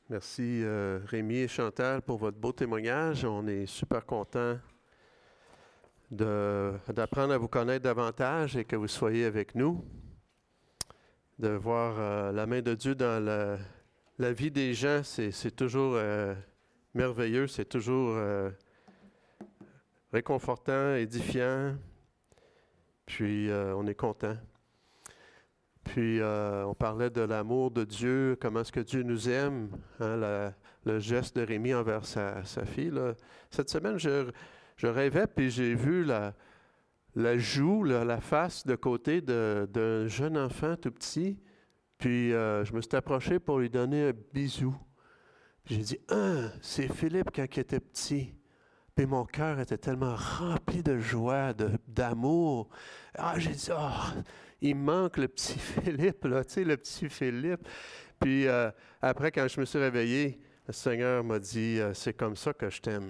Merci Rémi et Chantal pour votre beau témoignage. On est super contents d'apprendre à vous connaître davantage et que vous soyez avec nous, de voir la main de Dieu dans la vie des gens. C'est toujours merveilleux, c'est toujours réconfortant, édifiant, puis on est content. Puis, on parlait de l'amour de Dieu, comment est-ce que Dieu nous aime, hein, le geste de Rémi envers sa fille. Là. Cette semaine, je rêvais, puis j'ai vu la joue, la face de côté d'un jeune enfant tout petit. Puis, je me suis approché pour lui donner un bisou. Puis j'ai dit, « Ah, c'est Philippe quand il était petit. » Puis mon cœur était tellement rempli de joie, d'amour. Ah, j'ai dit, oh, il manque le petit Philippe, là, tu sais, le petit Philippe. Puis après, quand je me suis réveillé, le Seigneur m'a dit, c'est comme ça que je t'aime.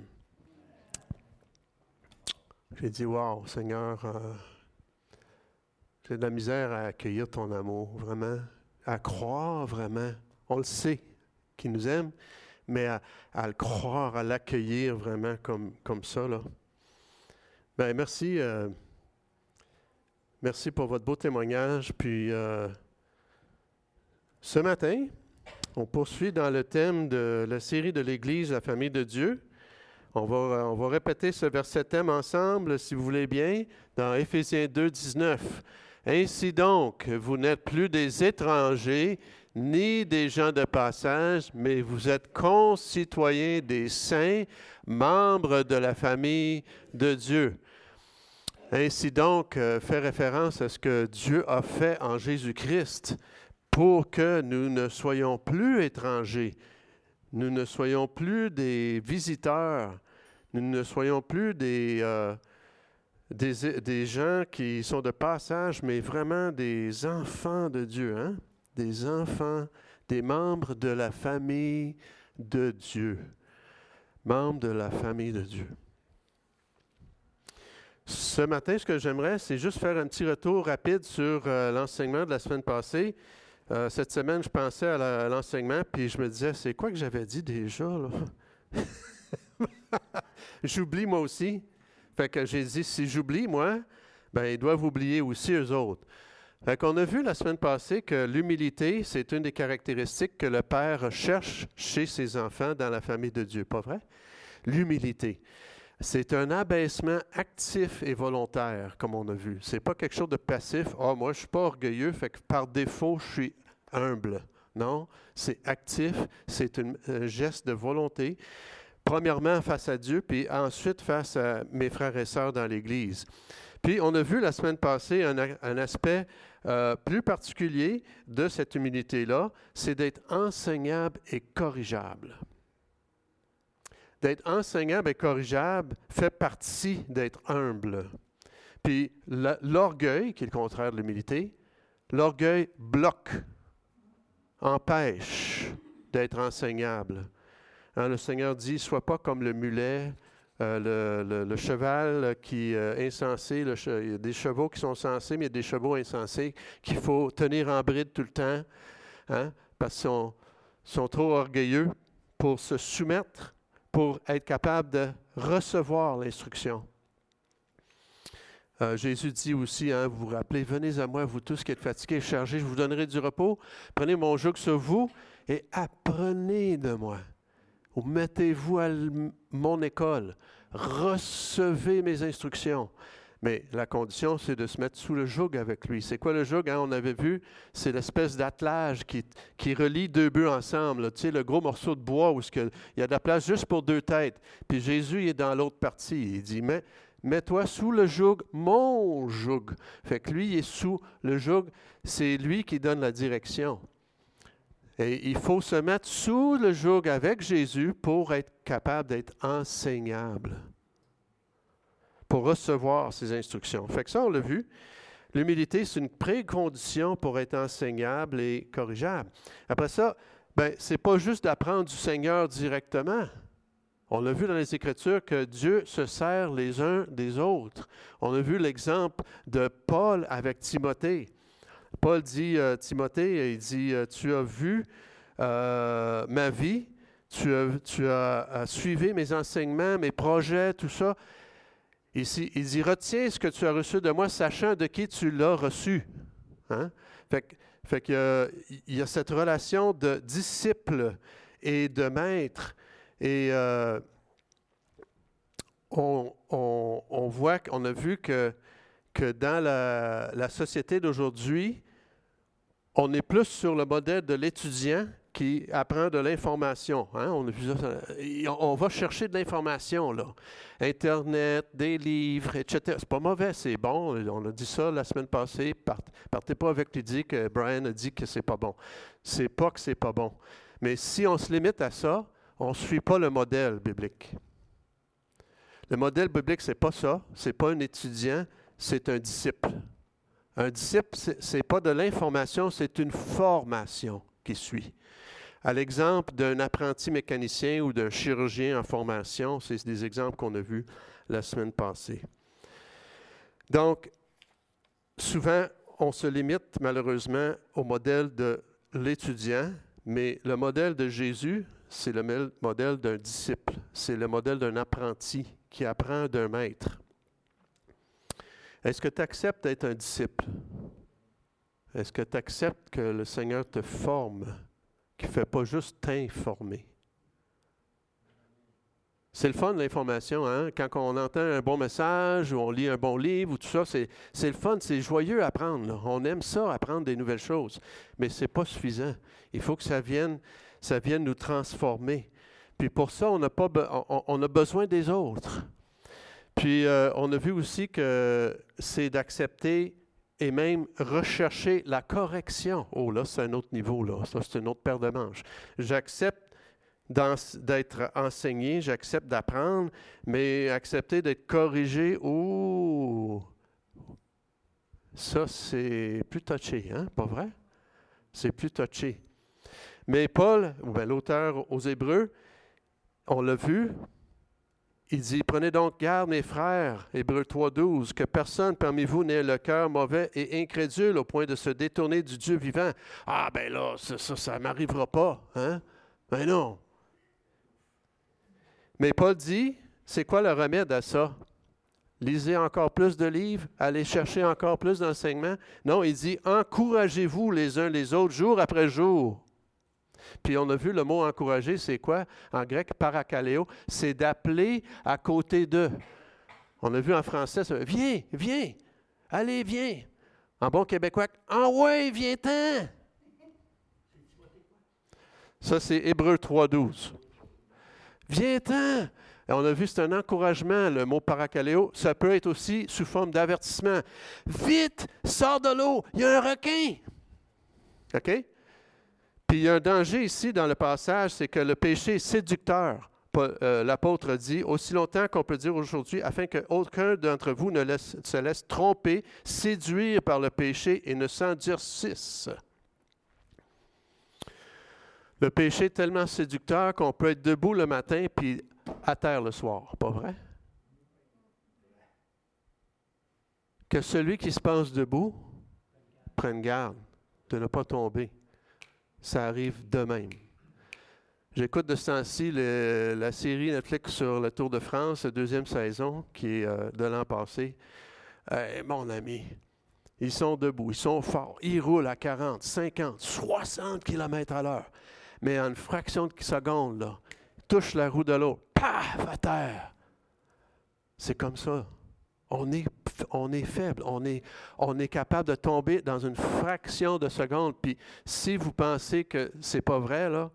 J'ai dit, wow, Seigneur, j'ai de la misère à accueillir ton amour, vraiment, à croire vraiment. On le sait qu'il nous aime, mais à le croire, à l'accueillir vraiment comme ça, là. Bien, merci. Merci pour votre beau témoignage. Puis, ce matin, on poursuit dans le thème de la série de l'Église, la famille de Dieu. On va répéter ce verset thème ensemble, si vous voulez bien, dans Éphésiens 2, 19. « Ainsi donc, vous n'êtes plus des étrangers, ni des gens de passage, mais vous êtes concitoyens des saints, membres de la famille de Dieu. » Ainsi donc, fait référence à ce que Dieu a fait en Jésus-Christ pour que nous ne soyons plus étrangers, nous ne soyons plus des visiteurs, nous ne soyons plus des gens qui sont de passage, mais vraiment des enfants de Dieu, hein? Des enfants, des membres de la famille de Dieu. Membres de la famille de Dieu. Ce matin, ce que j'aimerais, c'est juste faire un petit retour rapide sur l'enseignement de la semaine passée. Cette semaine, je pensais à l'enseignement, puis je me disais, c'est quoi que j'avais dit déjà, là? J'oublie moi aussi. Fait que j'ai dit, si j'oublie, moi, ben ils doivent oublier aussi eux autres. Fait qu'on a vu la semaine passée que l'humilité, c'est une des caractéristiques que le Père cherche chez ses enfants dans la famille de Dieu. Pas vrai? L'humilité. C'est un abaissement actif et volontaire, comme on a vu. C'est pas quelque chose de passif. « Ah, moi, je suis pas orgueilleux, fait que par défaut, je suis humble. » Non, c'est actif, c'est un geste de volonté. Premièrement, face à Dieu, puis ensuite face à mes frères et sœurs dans l'Église. Puis, on a vu la semaine passée un aspect plus particulier de cette humilité-là, c'est d'être enseignable et corrigeable. D'être enseignable et corrigeable fait partie d'être humble. Puis l'orgueil, qui est le contraire de l'humilité, l'orgueil bloque, empêche d'être enseignable. Hein, le Seigneur dit, « Sois pas comme le mulet, le cheval qui est insensé. Il y a des chevaux qui sont sensés, mais il y a des chevaux insensés qu'il faut tenir en bride tout le temps, hein, parce qu'ils sont trop orgueilleux pour se soumettre, pour être capable de recevoir l'instruction. » Jésus dit aussi, hein, vous vous rappelez, « Venez à moi, vous tous qui êtes fatigués et chargés, je vous donnerai du repos. Prenez mon joug sur vous et apprenez de moi. Ou mettez-vous à mon école. Recevez mes instructions. » Mais la condition, c'est de se mettre sous le joug avec lui. C'est quoi le joug? Hein? On avait vu, c'est l'espèce d'attelage qui relie deux bœufs ensemble. Là. Tu sais, le gros morceau de bois où il y a de la place juste pour deux têtes. Puis Jésus il est dans l'autre partie. Il dit, mets-toi sous le joug, mon joug. Fait que lui, il est sous le joug. C'est lui qui donne la direction. Et il faut se mettre sous le joug avec Jésus pour être capable d'être enseignable, pour recevoir ses instructions. Fait que ça, on l'a vu. L'humilité, c'est une précondition pour être enseignable et corrigeable. Après ça, c'est pas juste d'apprendre du Seigneur directement. On l'a vu dans les Écritures que Dieu se sert les uns des autres. On a vu l'exemple de Paul avec Timothée. Paul dit, Timothée, il dit, tu as vu ma vie, tu as suivi mes enseignements, mes projets, tout ça. Ici, il dit, retiens ce que tu as reçu de moi, sachant de qui tu l'as reçu. Hein? Fait qu'il y a cette relation de disciple et de maître. Et on voit, on a vu que dans la société d'aujourd'hui, on est plus sur le modèle de l'étudiant qui apprend de l'information. Hein? On va chercher de l'information, là. Internet, des livres, etc. C'est pas mauvais, c'est bon. On a dit ça la semaine passée. Partez pas avec l'idée que Brian a dit que c'est pas bon. C'est pas que c'est pas bon. Mais si on se limite à ça, on ne suit pas le modèle biblique. Le modèle biblique, c'est pas ça. C'est pas un étudiant, c'est un disciple. Un disciple, ce n'est pas de l'information, c'est une formation qui suit. À l'exemple d'un apprenti mécanicien ou d'un chirurgien en formation, c'est des exemples qu'on a vus la semaine passée. Donc, souvent, on se limite malheureusement au modèle de l'étudiant, mais le modèle de Jésus, c'est le modèle d'un disciple, c'est le modèle d'un apprenti qui apprend d'un maître. Est-ce que tu acceptes d'être un disciple? Est-ce que tu acceptes que le Seigneur te forme, qu'il ne fait pas juste t'informer? C'est le fun, l'information, hein? Quand on entend un bon message ou on lit un bon livre ou tout ça, c'est le fun, c'est joyeux à apprendre. Là. On aime ça, apprendre des nouvelles choses. Mais ce n'est pas suffisant. Il faut que ça vienne nous transformer. Puis pour ça, on a besoin des autres. Puis, on a vu aussi que c'est d'accepter et même rechercher la correction. Oh là, c'est un autre niveau, là. Ça, c'est une autre paire de manches. J'accepte d'être enseigné, j'accepte d'apprendre, mais accepter d'être corrigé, ça, c'est plus touché, hein? Pas vrai? C'est plus touché. Mais Paul, l'auteur aux Hébreux, on l'a vu, il dit, « Prenez donc garde, mes frères, Hébreux 3,12, que personne parmi vous n'ait le cœur mauvais et incrédule au point de se détourner du Dieu vivant. » Ah, ben là, ça ne m'arrivera pas, hein? Ben non. Mais Paul dit, c'est quoi le remède à ça? Lisez encore plus de livres, allez chercher encore plus d'enseignements. Non, il dit, « Encouragez-vous les uns les autres, jour après jour. » Puis on a vu le mot « encourager », c'est quoi? En grec, « parakaleo », c'est d'appeler à côté d'eux. On a vu en français, « Viens, viens, allez, viens. » En bon québécois, « Ah ouais, viens-t'en. » Ça, c'est Hébreux 3,12. « Viens-t'en. » Et on a vu, c'est un encouragement, le mot « parakaleo ». Ça peut être aussi sous forme d'avertissement. « Vite, sors de l'eau, il y a un requin. » OK? Puis il y a un danger ici dans le passage, c'est que le péché est séducteur. L'apôtre dit, aussi longtemps qu'on peut dire aujourd'hui, afin qu'aucun d'entre vous ne se laisse tromper, séduire par le péché et ne s'endurcisse. Le péché est tellement séducteur qu'on peut être debout le matin puis à terre le soir, pas vrai? Que celui qui se passe debout prenne garde de ne pas tomber. Ça arrive de même. J'écoute de ce temps-ci la série Netflix sur le Tour de France, la 2e saison, qui est de l'an passé. Mon ami, ils sont debout, ils sont forts, ils roulent à 40, 50, 60 km à l'heure. Mais en une fraction de seconde, là, ils touchent la roue de l'autre, paf, à terre. C'est comme ça. On est faible, on est capable de tomber dans une fraction de seconde. Puis si vous pensez que c'est pas vrai, là,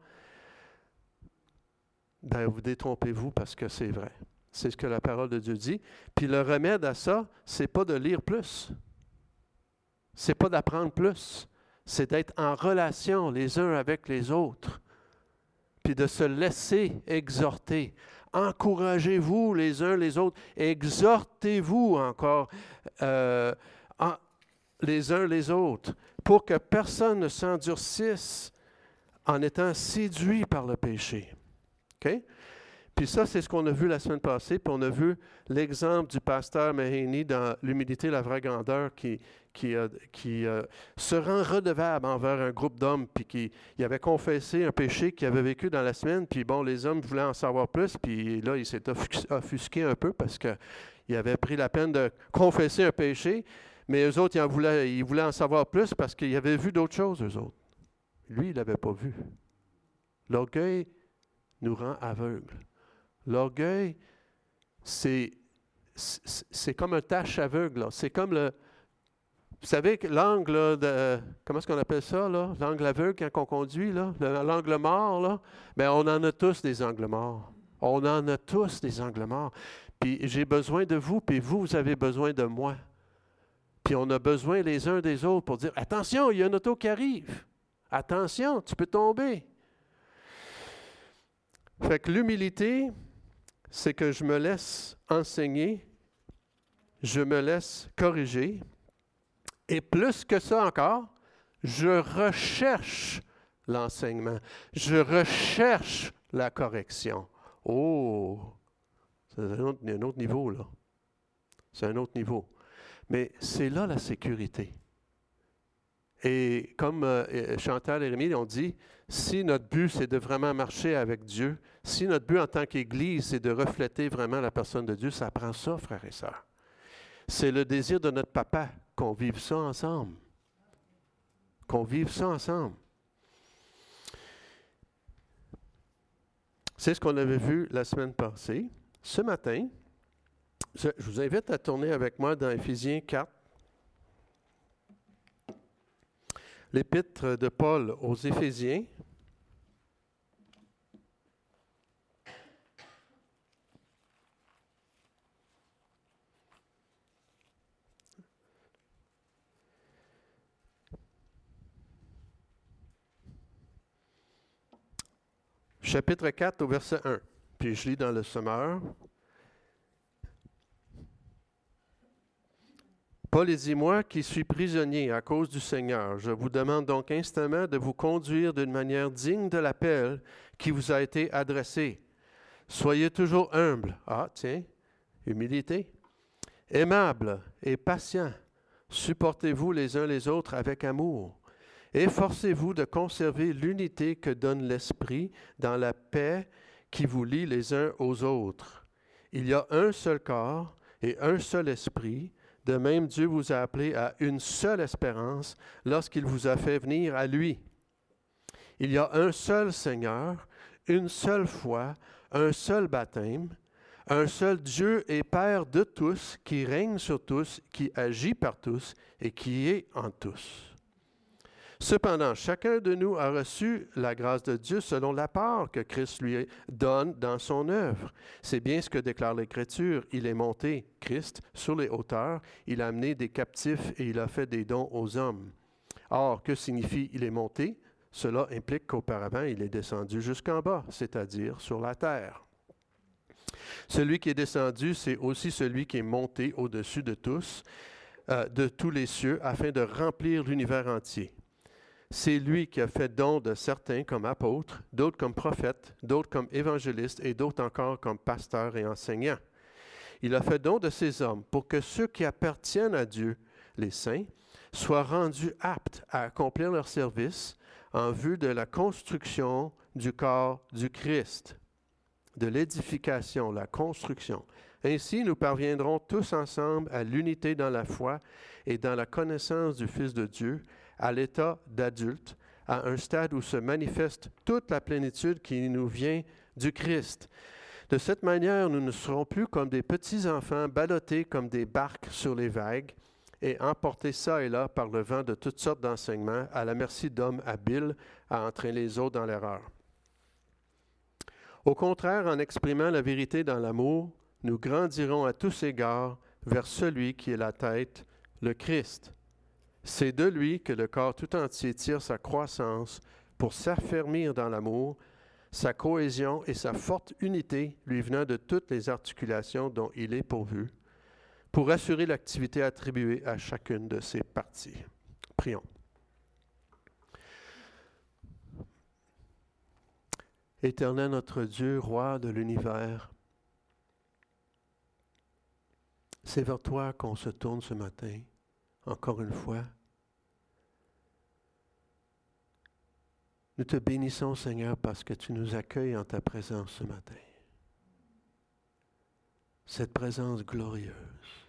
ben vous détrompez-vous parce que c'est vrai. C'est ce que la parole de Dieu dit. Puis le remède à ça, c'est pas de lire plus. C'est pas d'apprendre plus. C'est d'être en relation les uns avec les autres. Puis de se laisser exhorter. Encouragez-vous les uns les autres. Exhortez-vous encore les uns les autres pour que personne ne s'endurcisse en étant séduit par le péché. OK? Puis ça, c'est ce qu'on a vu la semaine passée. Puis on a vu l'exemple du pasteur Maheni dans l'humilité, la vraie grandeur, qui se rend redevable envers un groupe d'hommes, puis qui avait confessé un péché qu'il avait vécu dans la semaine, puis bon, les hommes voulaient en savoir plus, puis là, il s'est offusqué un peu parce qu'il avait pris la peine de confesser un péché, mais eux autres, ils voulaient en savoir plus parce qu'ils avaient vu d'autres choses, eux autres. Lui, il n'avait pas vu. L'orgueil nous rend aveugles. L'orgueil, c'est comme un tache aveugle. C'est comme le... Vous savez que l'angle là, comment est-ce qu'on appelle ça, là? L'angle aveugle quand on conduit, là? L'angle mort, là? Bien, on en a tous des angles morts. On en a tous des angles morts. Puis j'ai besoin de vous, puis vous avez besoin de moi. Puis on a besoin les uns des autres pour dire, attention, il y a une auto qui arrive. Attention, tu peux tomber. Fait que l'humilité, c'est que je me laisse enseigner, je me laisse corriger, et plus que ça encore, je recherche l'enseignement, je recherche la correction. Oh, c'est un autre niveau, là. C'est un autre niveau. Mais c'est là la sécurité. Et comme Chantal et Rémi ont dit, si notre but, c'est de vraiment marcher avec Dieu, si notre but en tant qu'Église, c'est de refléter vraiment la personne de Dieu, ça prend ça, frères et sœurs. C'est le désir de notre papa qu'on vive ça ensemble. Qu'on vive ça ensemble. C'est ce qu'on avait vu la semaine passée. Ce matin, je vous invite à tourner avec moi dans Éphésiens 4. L'épître de Paul aux Éphésiens. Chapitre 4 au verset 1. Puis je lis dans le sommeur. Paul dit, moi qui suis prisonnier à cause du Seigneur, je vous demande donc instamment de vous conduire d'une manière digne de l'appel qui vous a été adressé. Soyez toujours humble. Ah, tiens, humilité. Aimable et patient. Supportez-vous les uns les autres avec amour. Efforcez-vous de conserver l'unité que donne l'Esprit dans la paix qui vous lie les uns aux autres. Il y a un seul corps et un seul esprit. De même, Dieu vous a appelé à une seule espérance lorsqu'il vous a fait venir à lui. Il y a un seul Seigneur, une seule foi, un seul baptême, un seul Dieu et Père de tous, qui règne sur tous, qui agit par tous et qui est en tous. Cependant, chacun de nous a reçu la grâce de Dieu selon la part que Christ lui donne dans son œuvre. C'est bien ce que déclare l'Écriture. Il est monté, Christ, sur les hauteurs, il a amené des captifs et il a fait des dons aux hommes. Or, que signifie il est monté? Cela implique qu'auparavant, il est descendu jusqu'en bas, c'est-à-dire sur la terre. Celui qui est descendu, c'est aussi celui qui est monté au-dessus de tous les cieux, afin de remplir l'univers entier. C'est lui qui a fait don de certains comme apôtres, d'autres comme prophètes, d'autres comme évangélistes et d'autres encore comme pasteurs et enseignants. Il a fait don de ces hommes pour que ceux qui appartiennent à Dieu, les saints, soient rendus aptes à accomplir leur service en vue de la construction du corps du Christ, de l'édification, la construction. Ainsi, nous parviendrons tous ensemble à l'unité dans la foi et dans la connaissance du Fils de Dieu, à l'état d'adulte, à un stade où se manifeste toute la plénitude qui nous vient du Christ. De cette manière, nous ne serons plus comme des petits-enfants ballottés comme des barques sur les vagues et emportés çà et là par le vent de toutes sortes d'enseignements à la merci d'hommes habiles à entraîner les autres dans l'erreur. Au contraire, en exprimant la vérité dans l'amour, nous grandirons à tous égards vers celui qui est la tête, le Christ. C'est de lui que le corps tout entier tire sa croissance pour s'affermir dans l'amour, sa cohésion et sa forte unité lui venant de toutes les articulations dont il est pourvu, pour assurer l'activité attribuée à chacune de ses parties. Prions. Éternel notre Dieu, roi de l'univers, c'est vers toi qu'on se tourne ce matin encore une fois. Nous te bénissons, Seigneur, parce que tu nous accueilles en ta présence ce matin. Cette présence glorieuse,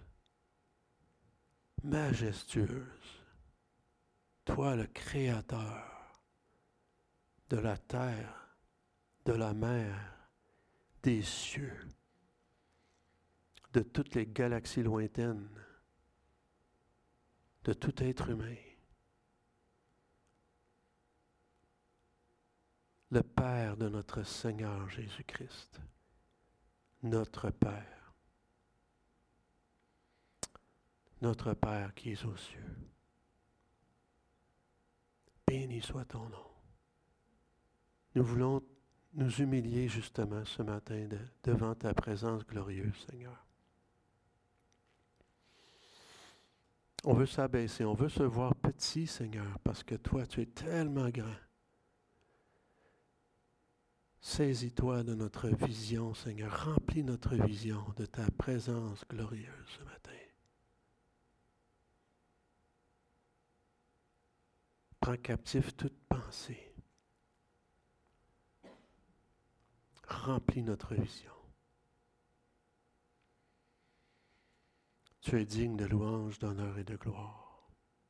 majestueuse, toi le Créateur de la terre, de la mer, des cieux, de toutes les galaxies lointaines, de tout être humain. Le Père de notre Seigneur Jésus-Christ, notre Père qui es aux cieux. Béni soit ton nom. Nous voulons nous humilier justement ce matin devant ta présence glorieuse, Seigneur. On veut s'abaisser, on veut se voir petit, Seigneur, parce que toi, tu es tellement grand. Saisis-toi de notre vision, Seigneur. Remplis notre vision de ta présence glorieuse ce matin. Prends captif toute pensée. Remplis notre vision. Tu es digne de louange, d'honneur et de gloire.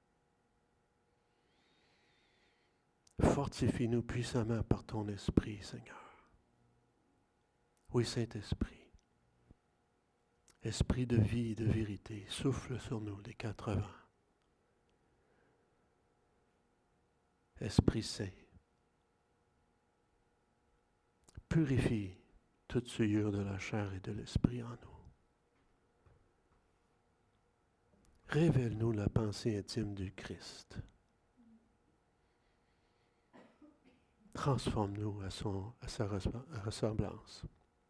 Fortifie-nous puissamment par ton esprit, Seigneur. Oui, Saint-Esprit, esprit de vie et de vérité, souffle sur nous les 4 vents. Esprit Saint, purifie toute souillure de la chair et de l'esprit en nous. Révèle-nous la pensée intime du Christ. Transforme-nous à sa ressemblance.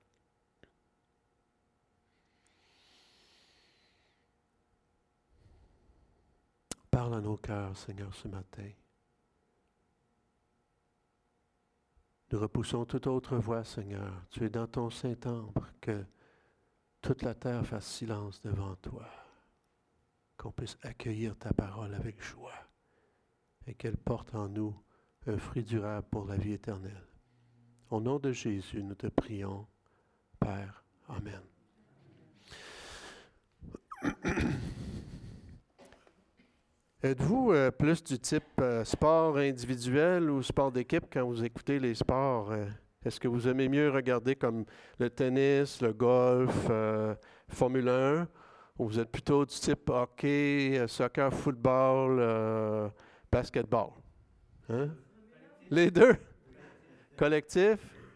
Parle à nos cœurs, Seigneur, ce matin. Nous repoussons toute autre voix, Seigneur. Tu es dans ton Saint-Temple, que toute la terre fasse silence devant toi. Qu'on puisse accueillir ta parole avec joie et qu'elle porte en nous un fruit durable pour la vie éternelle. Au nom de Jésus, nous te prions, Père. Amen. Êtes-vous plus du type sport individuel ou sport d'équipe quand vous écoutez les sports? Est-ce que vous aimez mieux regarder comme le tennis, le golf, Formule 1? Ou vous êtes plutôt du type hockey, soccer, football, basketball? Hein? Les deux? Collectif?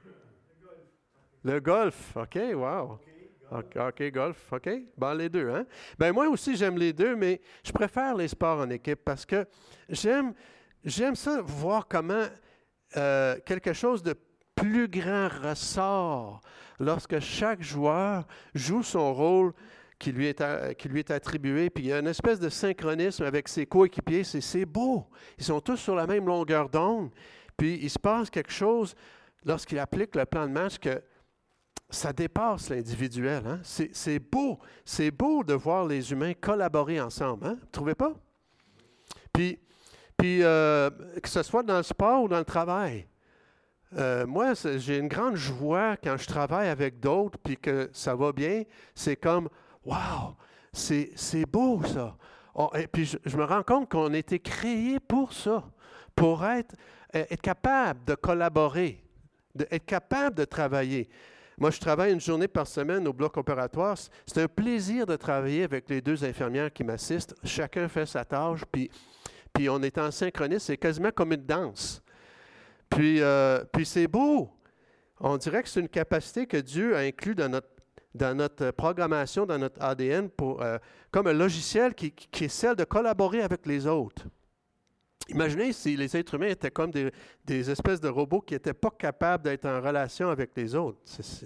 Le golf. OK, wow. OK, golf, OK. Bon, les deux, hein? Ben moi aussi, j'aime les deux, mais je préfère les sports en équipe parce que j'aime ça, voir comment quelque chose de plus grand ressort lorsque chaque joueur joue son rôle qui lui est attribué, puis il y a une espèce de synchronisme avec ses coéquipiers, c'est beau. Ils sont tous sur la même longueur d'onde, puis il se passe quelque chose lorsqu'il applique le plan de match que ça dépasse l'individuel. Hein? C'est beau de voir les humains collaborer ensemble. Hein? Vous ne trouvez pas? Puis que ce soit dans le sport ou dans le travail. Moi, j'ai une grande joie quand je travaille avec d'autres puis que ça va bien. C'est comme, wow, c'est beau ça. Et puis je me rends compte qu'on a été créés pour ça, pour être capable de collaborer, être capable de travailler. Moi, je travaille une journée par semaine au bloc opératoire. C'est un plaisir de travailler avec les 2 infirmières qui m'assistent. Chacun fait sa tâche, puis on est en synchronisme. C'est quasiment comme une danse. Puis c'est beau. On dirait que c'est une capacité que Dieu a inclus dans notre programmation, dans notre ADN, comme un logiciel qui est celle de collaborer avec les autres. Imaginez si les êtres humains étaient comme des espèces de robots qui n'étaient pas capables d'être en relation avec les autres.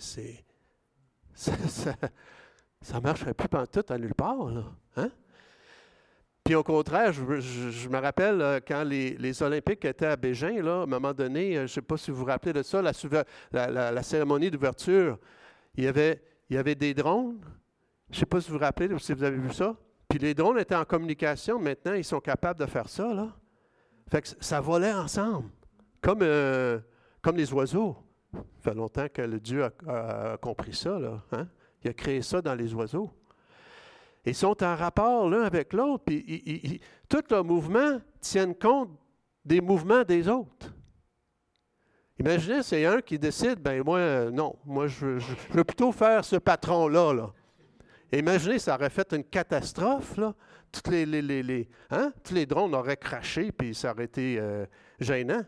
Ça ne marcherait plus pantoute à nulle part, là. Hein? Puis au contraire, je me rappelle quand les Olympiques étaient à Bégin, là, à un moment donné, je ne sais pas si vous vous rappelez de ça, la cérémonie d'ouverture, il y avait des drones. Je ne sais pas si vous vous rappelez, si vous avez vu ça. Puis les drones étaient en communication. Maintenant, ils sont capables de faire ça, là. Fait que ça volait ensemble, comme les oiseaux. Ça fait longtemps que le Dieu a compris ça, là. Hein? Il a créé ça dans les oiseaux. Ils sont en rapport l'un avec l'autre, puis tous leurs mouvements tiennent compte des mouvements des autres. Imaginez, c'est un qui décide, ben moi, non, moi je veux plutôt faire ce patron-là. Là. Imaginez, ça aurait fait une catastrophe, là. Tous les drones auraient craché, puis ça aurait été gênant.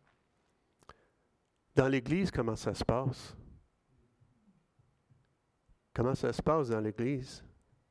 Dans l'Église, comment ça se passe? Comment ça se passe dans l'Église?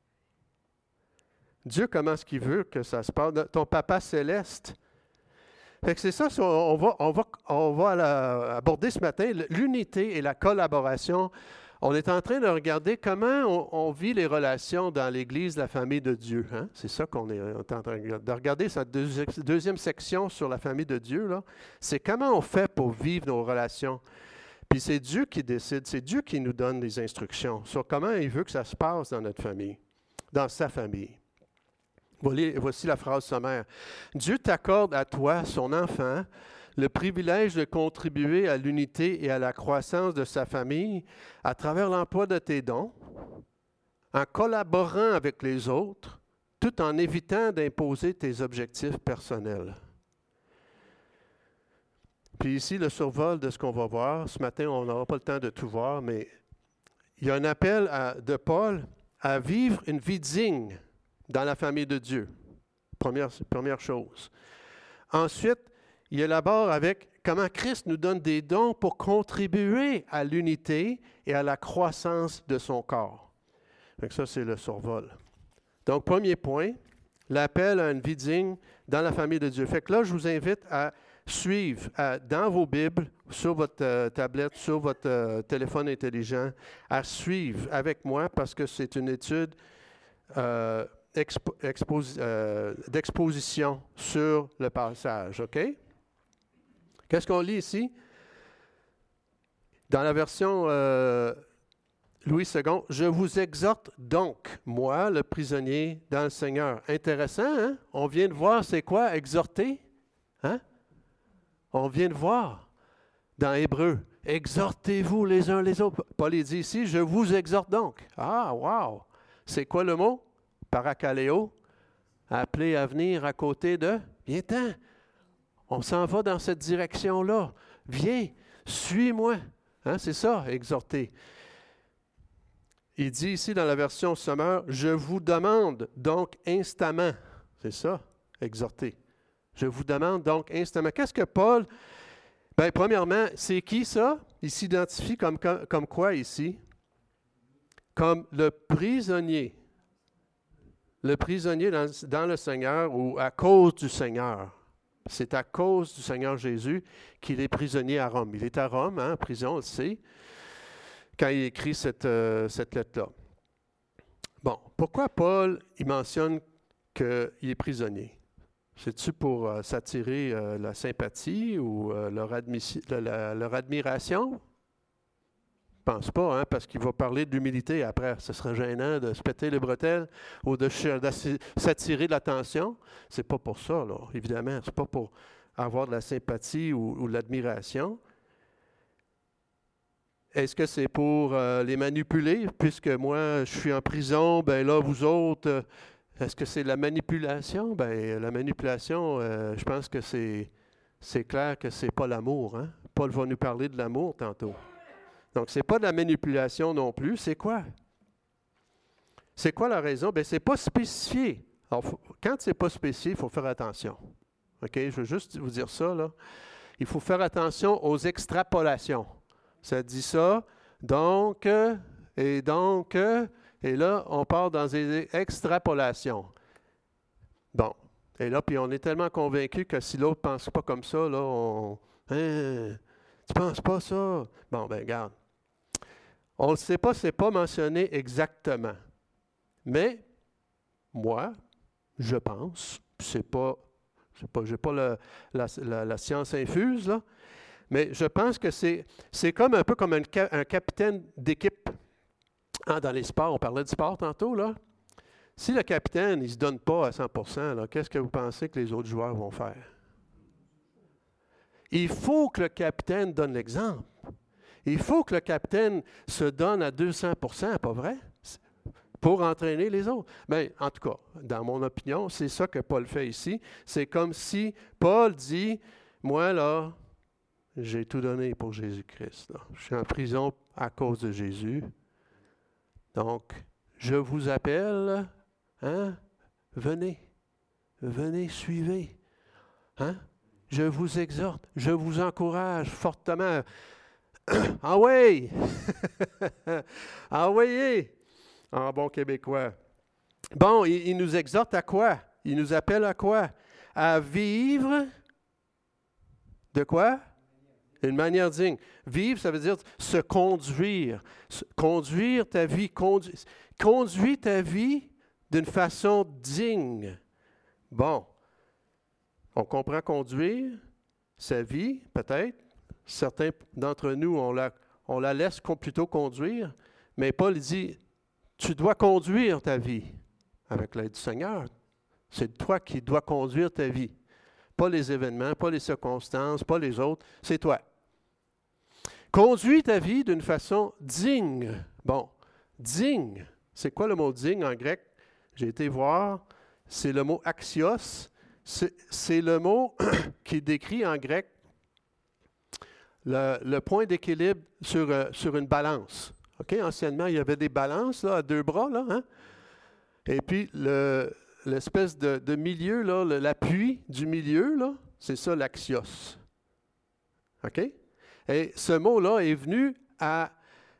Dieu, comment est-ce qu'il veut que ça se passe? Ton Papa céleste. Fait que c'est ça, on va aborder ce matin, l'unité et la collaboration. On est en train de regarder comment on vit les relations dans l'Église, la famille de Dieu. Hein? C'est ça qu'on est en train de regarder, cette deuxième section sur la famille de Dieu. Là. C'est comment on fait pour vivre nos relations. Puis c'est Dieu qui décide, c'est Dieu qui nous donne des instructions sur comment il veut que ça se passe dans notre famille, dans sa famille. Voici la phrase sommaire. Dieu t'accorde à toi, son enfant, le privilège de contribuer à l'unité et à la croissance de sa famille à travers l'emploi de tes dons, en collaborant avec les autres, tout en évitant d'imposer tes objectifs personnels. Puis ici, le survol de ce qu'on va voir. Ce matin, on n'aura pas le temps de tout voir, mais il y a un appel de Paul à vivre une vie digne dans la famille de Dieu. Première chose. Ensuite, il élabore avec comment Christ nous donne des dons pour contribuer à l'unité et à la croissance de son corps. Donc ça, c'est le survol. Donc, premier point, l'appel à une vie digne dans la famille de Dieu. Fait que là, je vous invite à suivre dans vos Bibles, sur votre tablette, sur votre téléphone intelligent, à suivre avec moi parce que c'est une étude d'exposition sur le passage. OK? Qu'est-ce qu'on lit ici? Dans la version Louis II, « Je vous exhorte donc, moi, le prisonnier dans le Seigneur. » Intéressant, hein? On vient de voir c'est quoi exhorter? Hein? On vient de voir dans Hébreu. « Exhortez-vous les uns les autres. » Paul dit ici, « Je vous exhorte donc. » Ah, wow! C'est quoi le mot? Parakaleo. Appelé à venir à côté de. Viens-t'en. On s'en va dans cette direction-là. Viens, suis-moi. Hein, c'est ça, exhorter. Il dit ici dans la version sommaire, « Je vous demande donc instamment. » C'est ça, exhorter. « Je vous demande donc instamment. » Qu'est-ce que Paul... Bien, premièrement, c'est qui ça? Il s'identifie comme quoi ici? Comme le prisonnier. Le prisonnier dans le Seigneur ou à cause du Seigneur. C'est à cause du Seigneur Jésus qu'il est prisonnier à Rome. Il est à Rome, en prison, on le sait, quand il écrit cette lettre-là. Bon, pourquoi Paul, il mentionne qu'il est prisonnier? C'est-tu pour s'attirer la sympathie ou leur admiration? Je ne pense pas, hein, parce qu'il va parler d'humilité après. Ce serait gênant de se péter les bretelles ou de s'attirer de l'attention. C'est pas pour ça, là, évidemment. C'est pas pour avoir de la sympathie ou de l'admiration. Est-ce que c'est pour les manipuler? Puisque moi, je suis en prison, ben là, vous autres, est-ce que c'est la manipulation? Ben la manipulation, je pense que c'est clair que c'est pas l'amour. Hein? Paul va nous parler de l'amour tantôt. Donc, ce n'est pas de la manipulation non plus. C'est quoi? C'est quoi la raison? Bien, ce n'est pas spécifié. Alors, quand ce n'est pas spécifié, il faut faire attention. OK? Je veux juste vous dire ça, là. Il faut faire attention aux extrapolations. Ça dit ça, donc, et là, on part dans des extrapolations. Bon. Et là, puis on est tellement convaincu que si l'autre ne pense pas comme ça, là, on... Hein, tu ne penses pas ça? Bon, bien, regarde. On ne le sait pas, ce n'est pas mentionné exactement. Mais, moi, je pense, je n'ai pas la science infuse, là, mais je pense que c'est comme un peu comme un capitaine d'équipe. Hein, dans les sports, on parlait du sport tantôt, là. Si le capitaine ne se donne pas à 100%, là, qu'est-ce que vous pensez que les autres joueurs vont faire? Il faut que le capitaine donne l'exemple. Il faut que le capitaine se donne à 200%, pas vrai? Pour entraîner les autres. Bien, en tout cas, dans mon opinion, c'est ça que Paul fait ici. C'est comme si Paul dit, moi là, j'ai tout donné pour Jésus-Christ. Là. Je suis en prison à cause de Jésus. Donc, je vous appelle, hein? Venez, suivez. Hein? Je vous exhorte, je vous encourage fortement. Ah oui! Envoyez! En bon québécois. Bon, il nous exhorte à quoi? Il nous appelle à quoi? À vivre de quoi? Une manière digne. Vivre, ça veut dire se conduire. Conduire ta vie. Conduis ta vie d'une façon digne. Bon. On comprend conduire sa vie, peut-être. Certains d'entre nous, on la laisse plutôt conduire. Mais Paul dit, tu dois conduire ta vie avec l'aide du Seigneur. C'est toi qui dois conduire ta vie. Pas les événements, pas les circonstances, pas les autres, c'est toi. Conduis ta vie d'une façon digne. Bon, digne, c'est quoi le mot digne en grec? J'ai été voir, c'est le mot axios. C'est le mot qui décrit en grec le point d'équilibre sur une balance. Okay? Anciennement, il y avait des balances là, à deux bras, là, hein? Et puis l'espèce de milieu, là, l'appui du milieu, là, c'est ça l'axios. OK? Et ce mot-là est venu à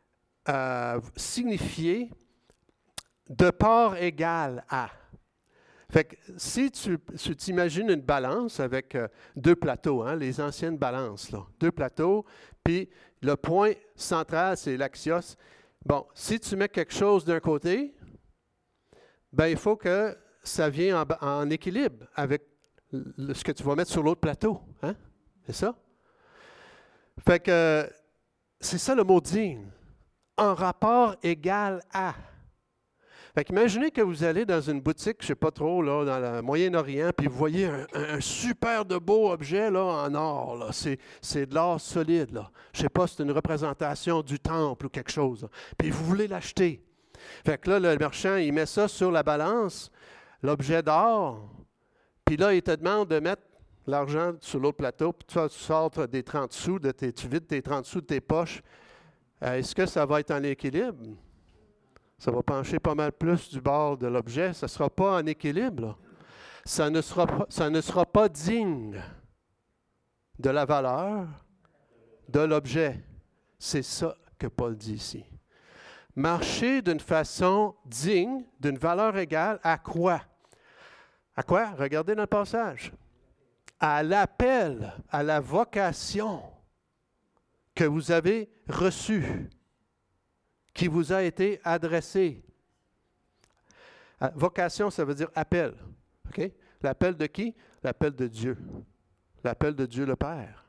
signifier de part égale à. Fait que si tu t'imagines une balance avec deux plateaux, hein, les anciennes balances, là, deux plateaux, puis le point central, c'est l'axios. Bon, si tu mets quelque chose d'un côté, ben il faut que ça vienne en équilibre avec ce que tu vas mettre sur l'autre plateau. Hein? C'est ça? Fait que c'est ça le mot digne. En rapport égal à. Fait qu'imaginez que vous allez dans une boutique, je ne sais pas trop, là, dans le Moyen-Orient, puis vous voyez un super de beau objet là, en or. Là. C'est de l'or solide. Là. Je ne sais pas, c'est une représentation du temple ou quelque chose. Là. Puis vous voulez l'acheter. Fait que là, le marchand, il met ça sur la balance, l'objet d'or, puis là, il te demande de mettre l'argent sur l'autre plateau, puis toi, tu sors des 30 sous, tu vides tes 30 sous de tes poches. Est-ce que ça va être en équilibre? Ça va pencher pas mal plus du bord de l'objet. Ça ne sera pas en équilibre. Là. Ça ne sera pas digne de la valeur de l'objet. C'est ça que Paul dit ici. Marcher d'une façon digne, d'une valeur égale, à quoi? À quoi? Regardez dans le passage. À l'appel, à la vocation que vous avez reçue, qui vous a été adressée. Vocation, ça veut dire appel. Okay? L'appel de qui? L'appel de Dieu. L'appel de Dieu le Père.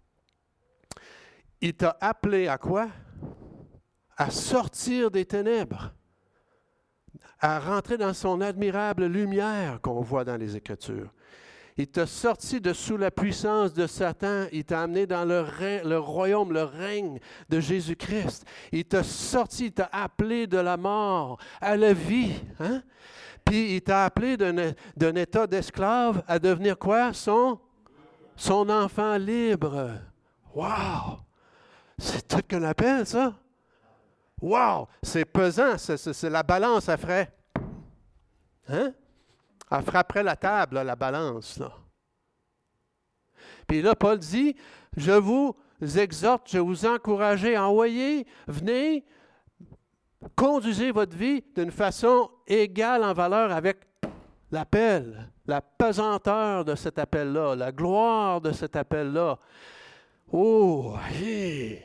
Il t'a appelé à quoi? À sortir des ténèbres, à rentrer dans son admirable lumière qu'on voit dans les Écritures. Il t'a sorti de sous la puissance de Satan. Il t'a amené dans le royaume, le règne de Jésus-Christ. Il t'a sorti, il t'a appelé de la mort à la vie. Hein? Puis il t'a appelé d'un état d'esclave à devenir quoi? Son enfant libre. Wow! C'est tout qu'on appelle ça? Wow! C'est pesant, c'est la balance à frais. Hein? Elle frapperait la table, là, la balance. Là. Puis là, Paul dit, je vous exhorte, je vous encourage, envoyez, venez, conduisez votre vie d'une façon égale en valeur avec l'appel, la pesanteur de cet appel-là, la gloire de cet appel-là. Oh, yeah.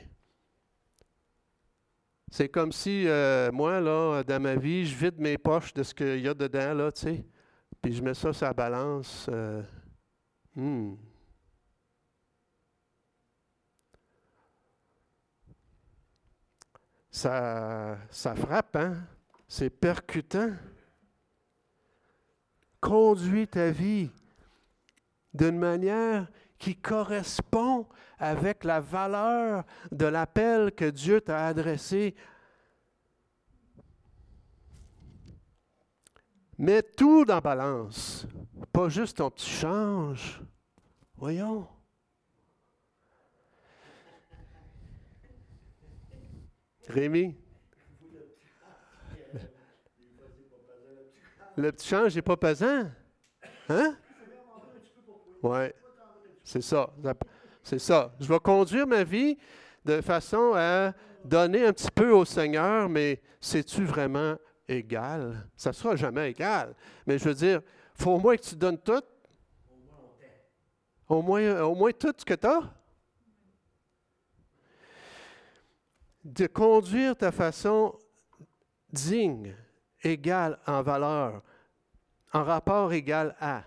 C'est comme si, moi, là, dans ma vie, je vide mes poches de ce qu'il y a dedans, là, tu sais. Puis je mets ça sur la balance. Ça frappe, hein? C'est percutant. conduis ta vie d'une manière qui correspond avec la valeur de l'appel que Dieu t'a adressé. Mets tout dans balance, pas juste ton petit change. Voyons. Rémi, le petit change n'est pas pesant. Hein? Oui, c'est ça. C'est ça. Je vais conduire ma vie de façon à donner un petit peu au Seigneur, mais c'est-tu vraiment égal? Ça ne sera jamais égal. Mais je veux dire, il faut au moins que tu donnes tout. Au moins tout ce que tu as. De conduire ta façon digne, égale en valeur, en rapport égal à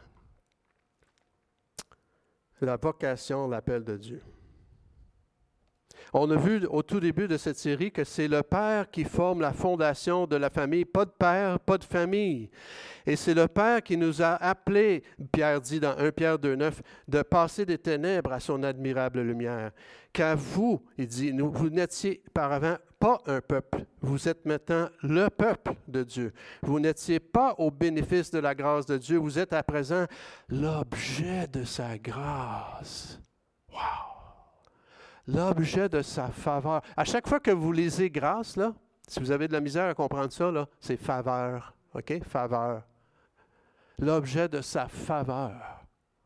la vocation, l'appel de Dieu. On a vu au tout début de cette série que c'est le Père qui forme la fondation de la famille. Pas de père, pas de famille. Et c'est le Père qui nous a appelés, Pierre dit dans 1 Pierre 2,9, de passer des ténèbres à son admirable lumière. Car vous, il dit, vous n'étiez auparavant pas un peuple. Vous êtes maintenant le peuple de Dieu. Vous n'étiez pas au bénéfice de la grâce de Dieu. Vous êtes à présent l'objet de sa grâce. Wow! L'objet de sa faveur. À chaque fois que vous lisez grâce, là, si vous avez de la misère à comprendre ça, là, c'est faveur. OK? Faveur. L'objet de sa faveur.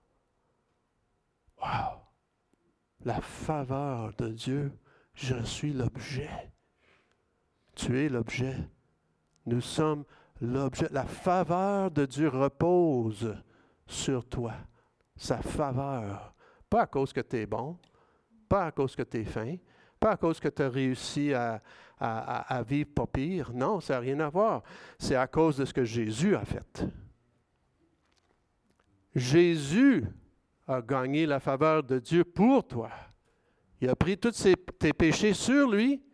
Wow! La faveur de Dieu, je suis l'objet. Tu es l'objet. Nous sommes l'objet. La faveur de Dieu repose sur toi. Sa faveur. Pas à cause que tu es bon, pas à cause que tu es fin, pas à cause que tu as réussi à vivre pas pire. Non, ça n'a rien à voir. C'est à cause de ce que Jésus a fait. Jésus a gagné la faveur de Dieu pour toi. Il a pris tous tes péchés sur lui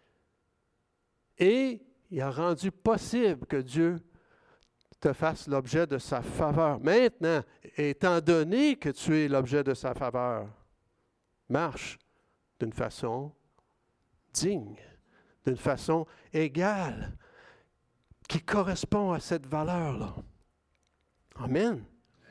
et il a rendu possible que Dieu te fasse l'objet de sa faveur. Maintenant, étant donné que tu es l'objet de sa faveur, marche d'une façon digne, d'une façon égale, qui correspond à cette valeur-là. Amen.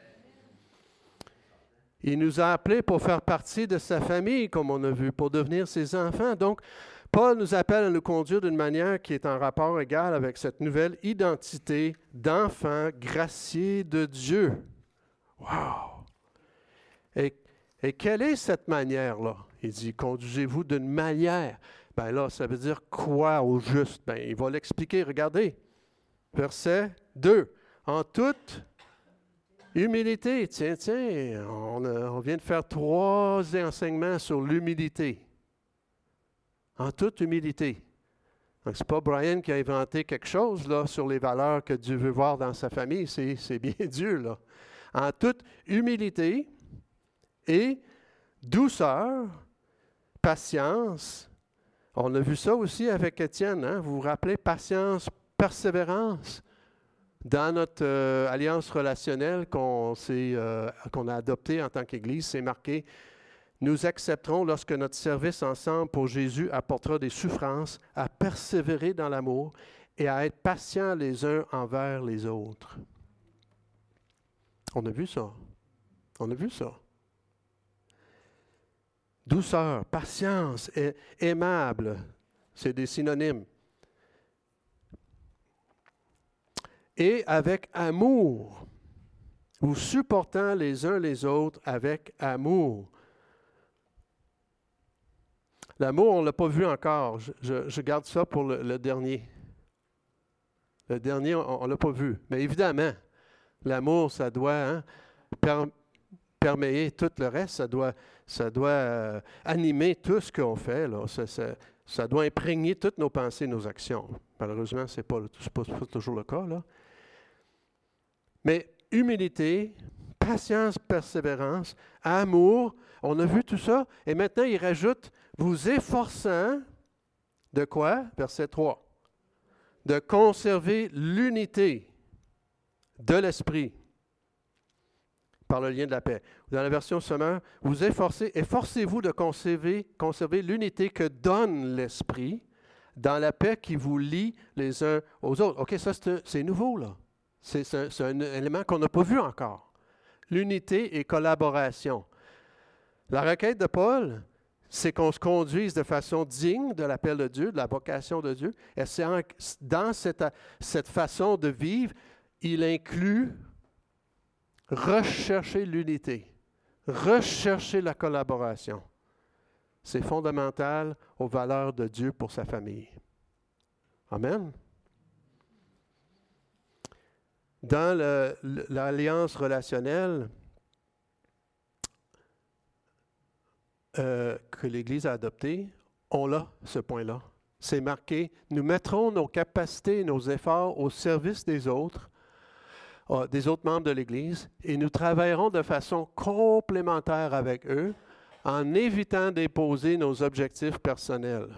Il nous a appelés pour faire partie de sa famille, comme on a vu, pour devenir ses enfants. Donc, Paul nous appelle à nous conduire d'une manière qui est en rapport égal avec cette nouvelle identité d'enfant gracié de Dieu. Wow! Et quelle est cette manière-là? Il dit, conduisez-vous d'une manière. Bien là, ça veut dire quoi au juste? Bien, il va l'expliquer. Regardez, verset 2. En toute humilité. Tiens, on vient de faire 3 enseignements sur l'humilité. En toute humilité. Donc, ce n'est pas Brian qui a inventé quelque chose là, sur les valeurs que Dieu veut voir dans sa famille. C'est bien Dieu, là. En toute humilité et douceur, patience. On a vu ça aussi avec Étienne. Hein? Vous vous rappelez, patience, persévérance. Dans notre alliance relationnelle qu'on a adoptée en tant qu'Église, c'est marqué « Nous accepterons, lorsque notre service ensemble pour Jésus apportera des souffrances, à persévérer dans l'amour et à être patients les uns envers les autres. » On a vu ça. On a vu ça. Douceur, patience, aimable, c'est des synonymes. Et avec amour, vous supportant les uns les autres avec amour. L'amour, on ne l'a pas vu encore. Je garde ça pour le dernier. Le dernier, on ne l'a pas vu. Mais évidemment, l'amour, ça doit perméer tout le reste. Ça doit animer tout ce qu'on fait. Là. Ça doit imprégner toutes nos pensées, nos actions. Malheureusement, ce n'est pas toujours le cas, là. Mais humilité, patience, persévérance, amour, on a vu tout ça. Et maintenant, il rajoute, vous efforçant de quoi? Verset 3. De conserver l'unité de l'esprit. par le lien de la paix. Dans la version Semeur, vous efforcez-vous de conserver l'unité que donne l'Esprit dans la paix qui vous lie les uns aux autres. OK, ça c'est nouveau, là. C'est un élément qu'on n'a pas vu encore. L'unité et collaboration. La requête de Paul, c'est qu'on se conduise de façon digne de l'appel de Dieu, de la vocation de Dieu. Et c'est dans cette façon de vivre, il inclut rechercher l'unité, rechercher la collaboration. C'est fondamental aux valeurs de Dieu pour sa famille. Amen. Dans l'alliance relationnelle que l'Église a adoptée, on a ce point-là. C'est marqué, nous mettrons nos capacités et nos efforts au service des autres membres de l'Église, et nous travaillerons de façon complémentaire avec eux en évitant d'imposer nos objectifs personnels.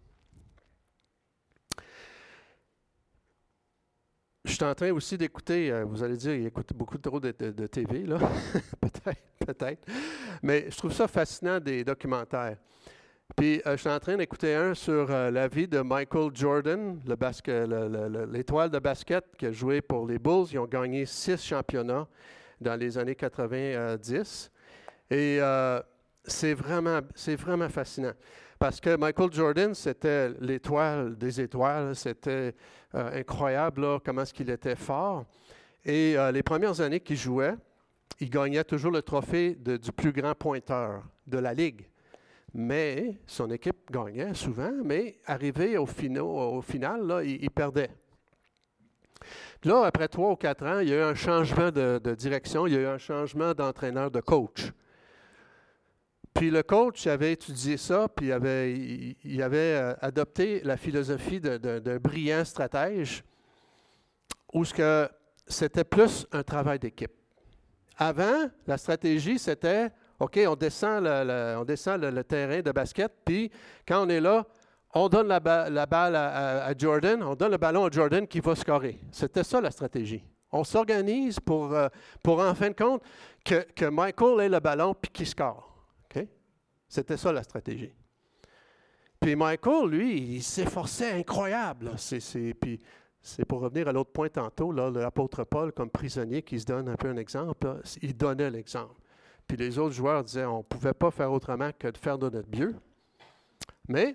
Je suis en train aussi d'écouter, vous allez dire, il écoute beaucoup trop de TV, là. peut-être. Mais je trouve ça fascinant, des documentaires. Puis, je suis en train d'écouter un sur la vie de Michael Jordan, l'étoile de basket qui a joué pour les Bulls. Ils ont gagné 6 championnats dans les années 90. Et c'est vraiment fascinant. Parce que Michael Jordan, c'était l'étoile des étoiles. C'était incroyable là, comment est-ce qu'il était fort. Et les premières années qu'il jouait, il gagnait toujours le trophée du plus grand pointeur de la Ligue. Mais son équipe gagnait souvent, mais arrivé au final là, il perdait. Puis là, après 3 ou 4 ans, il y a eu un changement de direction, il y a eu un changement d'entraîneur, de coach. Puis le coach avait étudié ça, puis il avait adopté la philosophie d'un brillant stratège, où c'était plus un travail d'équipe. Avant, la stratégie, c'était, OK, on descend le terrain de basket, puis quand on est là, on donne la balle à Jordan, on donne le ballon à Jordan qui va scorer. C'était ça la stratégie. On s'organise pour en fin de compte, que Michael ait le ballon puis qu'il score. Okay? C'était ça la stratégie. Puis Michael, lui, il s'efforçait incroyable. Puis c'est pour revenir à l'autre point tantôt, là, l'apôtre Paul, comme prisonnier, qui se donne un peu un exemple, là, il donnait l'exemple. Puis les autres joueurs disaient, on ne pouvait pas faire autrement que de faire de notre mieux. Mais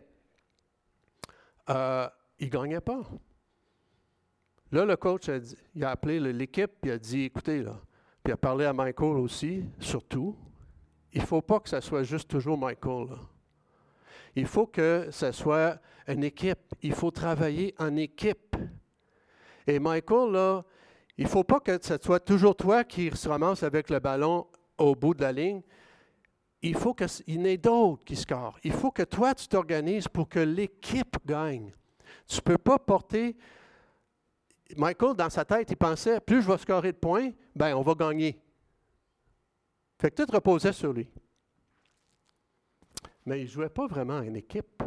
il ne gagnait pas. Là, le coach il a appelé l'équipe, puis il a dit, écoutez, là, puis il a parlé à Michael aussi, surtout, il ne faut pas que ça soit juste toujours Michael, là. Il faut que ce soit une équipe. Il faut travailler en équipe. Et Michael, là, il ne faut pas que ce soit toujours toi qui se ramasse avec le ballon au bout de la ligne. Il faut qu'il y en ait d'autres qui scorent. Il faut que toi, tu t'organises pour que l'équipe gagne. Tu ne peux pas porter... Michael, dans sa tête, il pensait, plus je vais scorer de points, bien, on va gagner. Fait que tout reposait sur lui. Mais il ne jouait pas vraiment en équipe.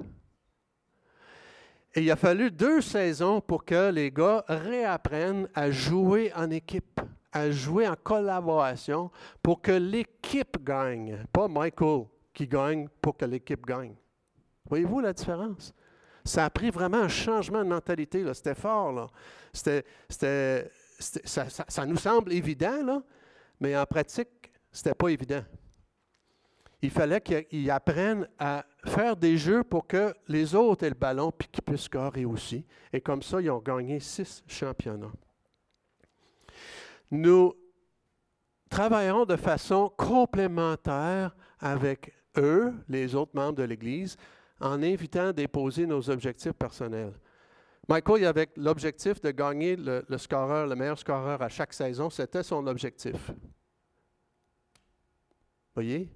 Et il a fallu 2 saisons pour que les gars réapprennent à jouer en équipe, à jouer en collaboration pour que l'équipe gagne. Pas Michael qui gagne pour que l'équipe gagne. Voyez-vous la différence? Ça a pris vraiment un changement de mentalité, là. C'était fort, là. Ça nous semble évident, là, mais en pratique, ce n'était pas évident. Il fallait qu'ils apprennent à faire des jeux pour que les autres aient le ballon puis qu'ils puissent scorer aussi. Et comme ça, ils ont gagné 6 championnats. Nous travaillerons de façon complémentaire avec eux, les autres membres de l'Église, en évitant d'imposer nos objectifs personnels. Michael, il avait l'objectif de gagner le meilleur scoreur à chaque saison. C'était son objectif. Voyez?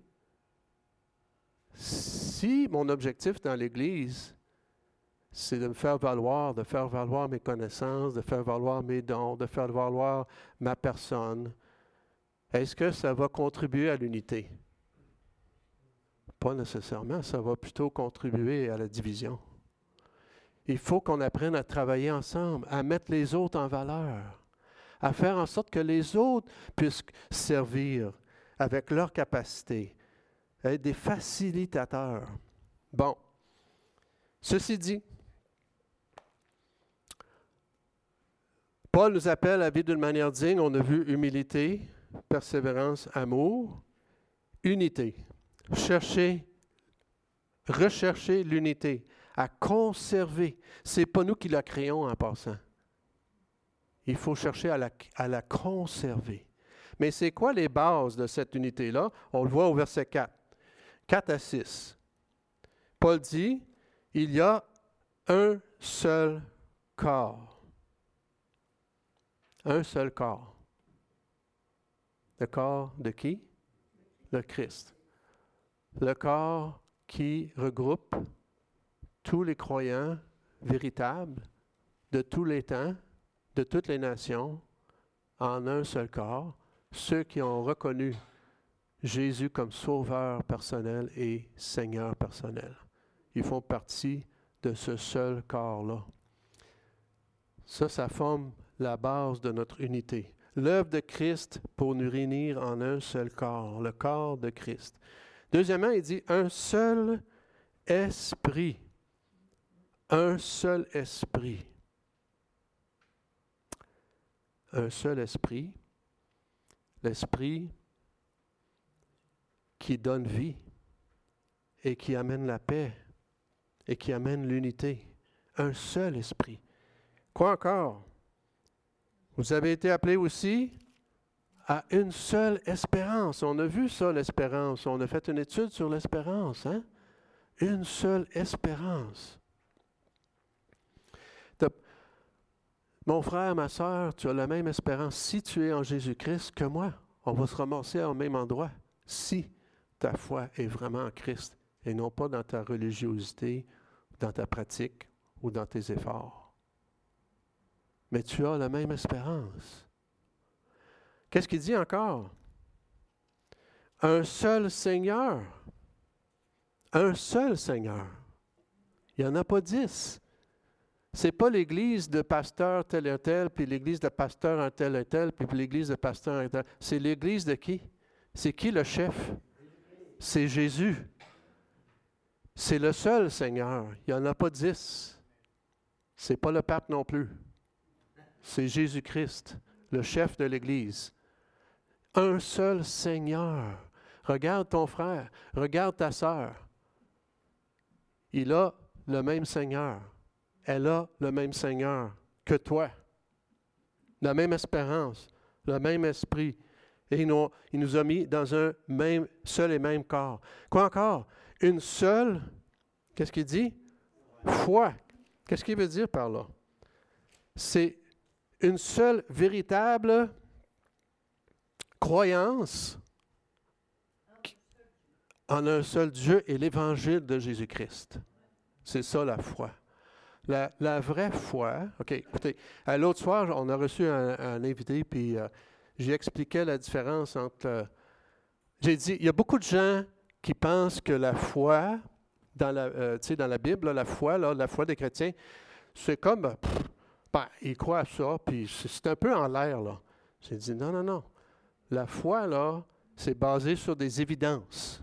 Si mon objectif dans l'Église, c'est de me faire valoir mes connaissances, de faire valoir mes dons, de faire valoir ma personne, est-ce que ça va contribuer à l'unité? Pas nécessairement, ça va plutôt contribuer à la division. Il faut qu'on apprenne à travailler ensemble, à mettre les autres en valeur, à faire en sorte que les autres puissent servir. avec leur capacité, être des facilitateurs. Bon, ceci dit, Paul nous appelle à vivre d'une manière digne. On a vu humilité, persévérance, amour, unité. Rechercher l'unité, à conserver. Ce n'est pas nous qui la créons en passant. Il faut chercher à la conserver. Mais c'est quoi les bases de cette unité-là? On le voit au verset 4. 4 à 6. Paul dit, il y a un seul corps. Un seul corps. Le corps de qui? Le Christ. Le corps qui regroupe tous les croyants véritables de tous les temps, de toutes les nations, en un seul corps, ceux qui ont reconnu Jésus comme sauveur personnel et Seigneur personnel. Ils font partie de ce seul corps-là. Ça forme la base de notre unité. L'œuvre de Christ pour nous réunir en un seul corps, le corps de Christ. Deuxièmement, il dit un seul esprit. Un seul esprit. Un seul esprit. L'esprit qui donne vie et qui amène la paix et qui amène l'unité. Un seul esprit. Quoi encore? Vous avez été appelés aussi à une seule espérance. On a vu ça, l'espérance. On a fait une étude sur l'espérance. Hein? Une seule espérance. Mon frère, ma sœur, tu as la même espérance si tu es en Jésus-Christ que moi. On va se ramasser au même endroit si ta foi est vraiment en Christ et non pas dans ta religiosité, dans ta pratique ou dans tes efforts. Mais tu as la même espérance. Qu'est-ce qu'il dit encore? Un seul Seigneur. Un seul Seigneur. Il n'y en a pas 10. Ce n'est pas l'église de pasteur tel et tel, puis l'église de pasteur un tel et tel, puis l'église de pasteur un tel. C'est l'église de qui? C'est qui le chef? C'est Jésus. C'est le seul Seigneur. Il n'y en a pas 10. Ce n'est pas le pape non plus. C'est Jésus-Christ, le chef de l'église. Un seul Seigneur. Regarde ton frère, regarde ta sœur. Il a le même Seigneur. Elle a le même Seigneur que toi. La même espérance, le même esprit. Et il nous a mis dans un seul et même corps. Quoi encore? Une seule, qu'est-ce qu'il dit? Foi. Qu'est-ce qu'il veut dire par là? C'est une seule véritable croyance en un seul Dieu et l'évangile de Jésus-Christ. C'est ça la foi. La vraie foi, OK, écoutez, l'autre soir, on a reçu un invité, puis j'ai expliqué la différence entre... j'ai dit, il y a beaucoup de gens qui pensent que la foi, dans la Bible, la foi des chrétiens, c'est comme, ils croient à ça, puis c'est un peu en l'air, là. J'ai dit, non. La foi, là, c'est basé sur des évidences.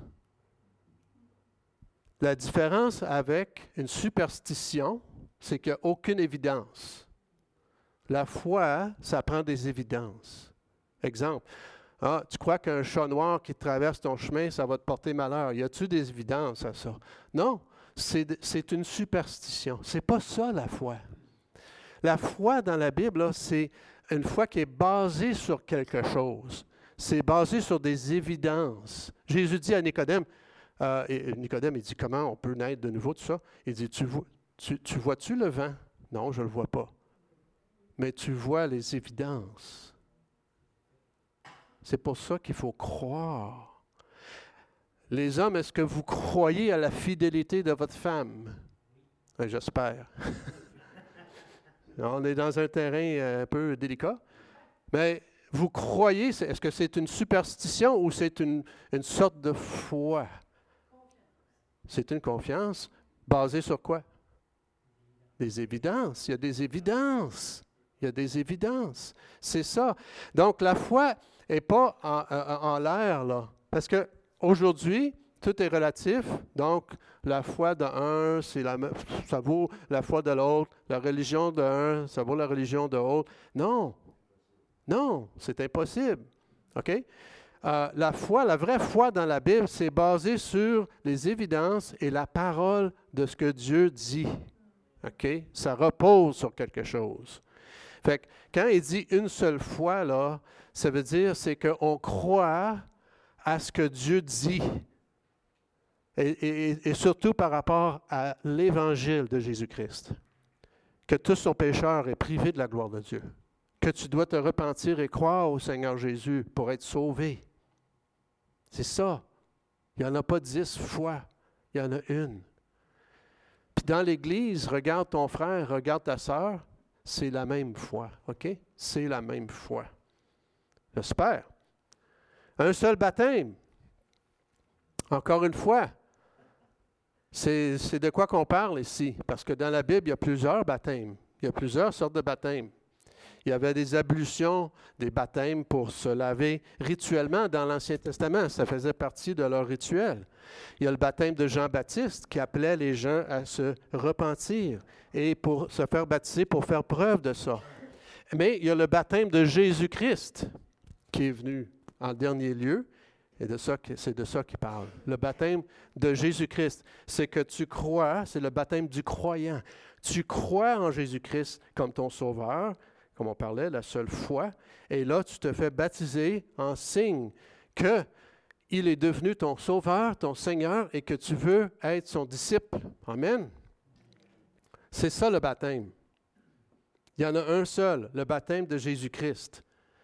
La différence avec une superstition, c'est qu'il n'y a aucune évidence. La foi, ça prend des évidences. Exemple, tu crois qu'un chat noir qui traverse ton chemin, ça va te porter malheur. Y a-t-il des évidences à ça? Non, c'est une superstition. C'est pas ça la foi. La foi dans la Bible, là, c'est une foi qui est basée sur quelque chose. C'est basé sur des évidences. Jésus dit à Nicodème, Nicodème, il dit, comment on peut naître de nouveau, tout ça? Il dit, tu vois-tu le vent? Non, je ne le vois pas. Mais tu vois les évidences. C'est pour ça qu'il faut croire. Les hommes, est-ce que vous croyez à la fidélité de votre femme? J'espère. On est dans un terrain un peu délicat. Mais vous croyez, est-ce que c'est une superstition ou c'est une sorte de foi? C'est une confiance basée sur quoi? Des évidences. Il y a des évidences. Il Il y a des évidences. C'est ça. Donc, la foi n'est pas en l'air, là. Parce qu'aujourd'hui, tout est relatif. Donc, la foi d'un, ça vaut la foi de l'autre. La religion d'un, ça vaut la religion de l'autre. Non. Non, c'est impossible. OK? La foi, la vraie foi dans la Bible, c'est basé sur les évidences et la parole de ce que Dieu dit. OK? Ça repose sur quelque chose. Fait que quand il dit une seule foi, là, ça veut dire c'est qu'on croit à ce que Dieu dit. Et surtout par rapport à l'Évangile de Jésus-Christ. Que tout son pécheur est privé de la gloire de Dieu. Que tu dois te repentir et croire au Seigneur Jésus pour être sauvé. C'est ça. Il n'y en a pas 10 fois. Il y en a une. Puis dans l'Église, regarde ton frère, regarde ta sœur, c'est la même foi. OK? C'est la même foi. J'espère. Un seul baptême. Encore une fois, c'est de quoi qu'on parle ici? Parce que dans la Bible, il y a plusieurs baptêmes. Il y a plusieurs sortes de baptêmes. Il y avait des ablutions, des baptêmes pour se laver rituellement dans l'Ancien Testament. Ça faisait partie de leur rituel. Il y a le baptême de Jean-Baptiste qui appelait les gens à se repentir et pour se faire baptiser pour faire preuve de ça. Mais il y a le baptême de Jésus-Christ qui est venu en dernier lieu. Et c'est de ça qu'il parle. Le baptême de Jésus-Christ, c'est que tu crois, c'est le baptême du croyant. Tu crois en Jésus-Christ comme ton sauveur, comme on parlait, la seule foi, et là, tu te fais baptiser en signe qu'il est devenu ton sauveur, ton Seigneur, et que tu veux être son disciple. Amen. C'est ça le baptême. Il y en a un seul, le baptême de Jésus-Christ.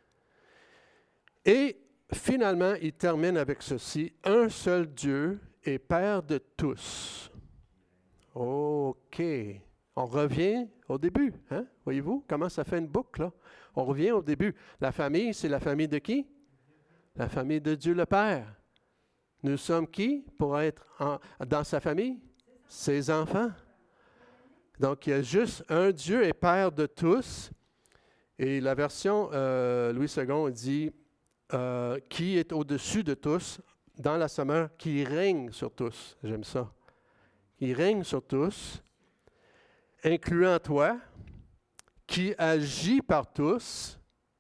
Et finalement, il termine avec ceci, un seul Dieu et Père de tous. OK. On revient au début, hein? Voyez-vous comment ça fait une boucle, là? On revient au début. La famille, c'est la famille de qui? La famille de Dieu le Père. Nous sommes qui pour être dans sa famille? Ses enfants. Donc, il y a juste un Dieu et Père de tous. Et la version Louis II dit qui est au-dessus de tous, dans la Sommeur, qui règne sur tous. J'aime ça. Qui règne sur tous, incluant toi, qui agit par tous,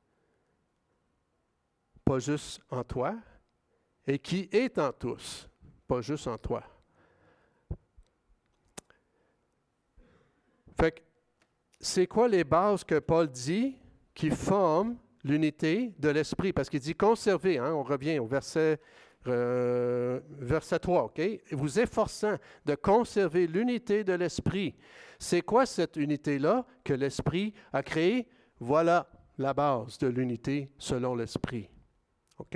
pas juste en toi, et qui est en tous, pas juste en toi. Fait que, c'est quoi les bases que Paul dit qui forment l'unité de l'esprit? Parce qu'il dit conserver, hein, on revient au verset 3, OK? Vous efforçant de conserver l'unité de l'esprit. C'est quoi cette unité-là que l'esprit a créée? Voilà la base de l'unité selon l'esprit. OK?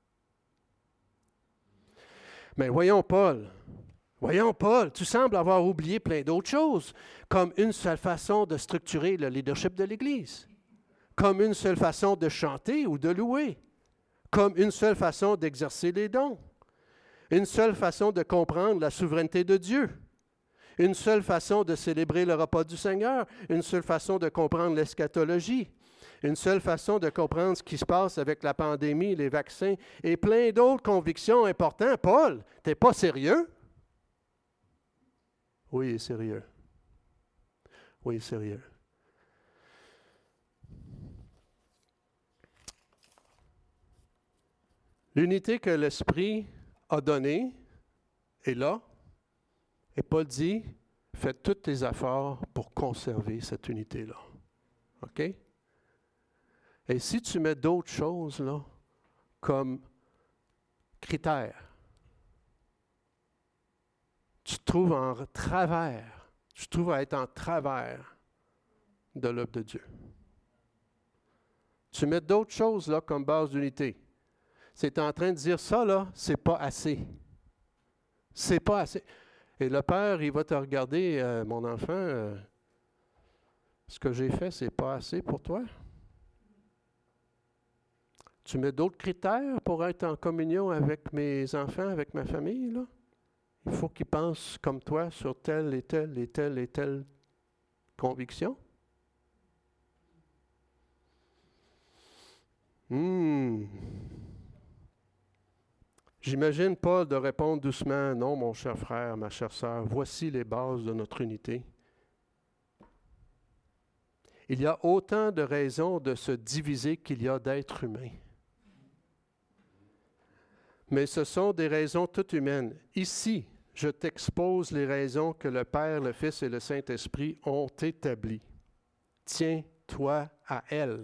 Mais voyons Paul, tu sembles avoir oublié plein d'autres choses, comme une seule façon de structurer le leadership de l'Église, comme une seule façon de chanter ou de louer, comme une seule façon d'exercer les dons, une seule façon de comprendre la souveraineté de Dieu, une seule façon de célébrer le repas du Seigneur, une seule façon de comprendre l'eschatologie, une seule façon de comprendre ce qui se passe avec la pandémie, les vaccins et plein d'autres convictions importantes. Paul, tu n'es pas sérieux? Oui, il est sérieux. Oui, il est sérieux. L'unité que l'Esprit a donnée est là. Et Paul dit, fais tous tes efforts pour conserver cette unité-là. OK? Et si tu mets d'autres choses là, comme critères, tu te trouves en travers, tu te trouves à être en travers de l'œuvre de Dieu. Tu mets d'autres choses là comme base d'unité. C'est en train de dire ça, là, c'est pas assez. C'est pas assez. Et le Père, il va te regarder, mon enfant, ce que j'ai fait, c'est pas assez pour toi. Tu mets d'autres critères pour être en communion avec mes enfants, avec ma famille, là? Il faut qu'ils pensent comme toi sur telle et telle et telle et telle conviction. J'imagine Paul de répondre doucement, « Non, mon cher frère, ma chère sœur, voici les bases de notre unité. » Il y a autant de raisons de se diviser qu'il y a d'êtres humains. Mais ce sont des raisons toutes humaines. Ici, je t'expose les raisons que le Père, le Fils et le Saint-Esprit ont établies. Tiens-toi à elles.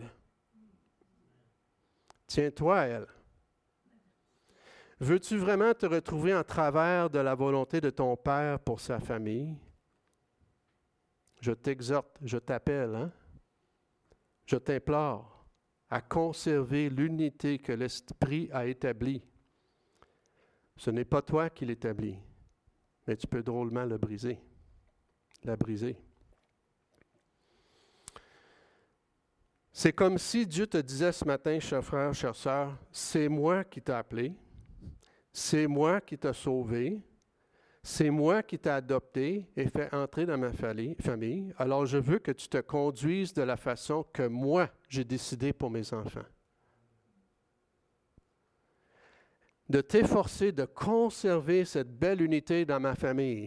Tiens-toi à elles. Veux-tu vraiment te retrouver en travers de la volonté de ton Père pour sa famille? Je t'exhorte, je t'appelle, hein? Je t'implore à conserver l'unité que l'Esprit a établie. Ce n'est pas toi qui l'établis, mais tu peux drôlement la briser. C'est comme si Dieu te disait ce matin, cher frère, chère sœur, c'est moi qui t'ai appelé, c'est moi qui t'ai sauvé, c'est moi qui t'ai adopté et fait entrer dans ma famille. Alors je veux que tu te conduises de la façon que moi j'ai décidé pour mes enfants. De t'efforcer de conserver cette belle unité dans ma famille.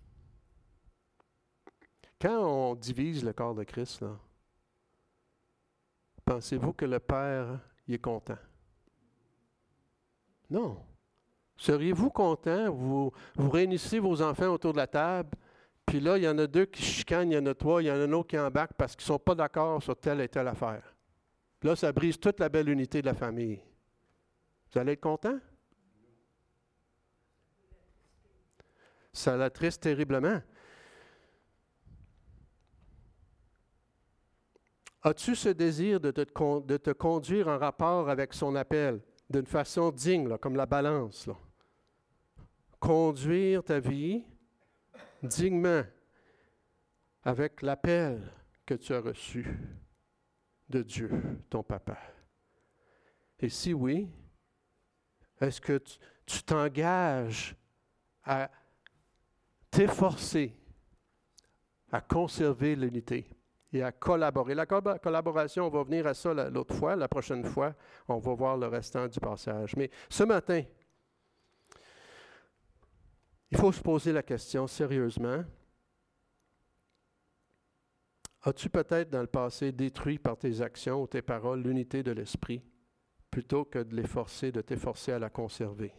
Quand on divise le corps de Christ, là, pensez-vous que le Père y est content? Non. Seriez-vous content, vous réunissez vos enfants autour de la table, puis là, il y en a deux qui chicanent, il y en a trois, il y en a un autre qui embarque parce qu'ils ne sont pas d'accord sur telle et telle affaire. Là, ça brise toute la belle unité de la famille. Vous allez être content? Ça l'attriste terriblement. As-tu ce désir de te conduire en rapport avec son appel d'une façon digne, là, comme la balance? Là. Conduire ta vie dignement avec l'appel que tu as reçu de Dieu, ton papa. Et si oui, est-ce que tu t'engages à t'efforcer à conserver l'unité et à collaborer? La collaboration, on va venir à ça l'autre fois, la prochaine fois, on va voir le restant du passage. Mais ce matin, il faut se poser la question sérieusement. As-tu peut-être dans le passé détruit par tes actions ou tes paroles l'unité de l'esprit plutôt que de t'efforcer à la conserver?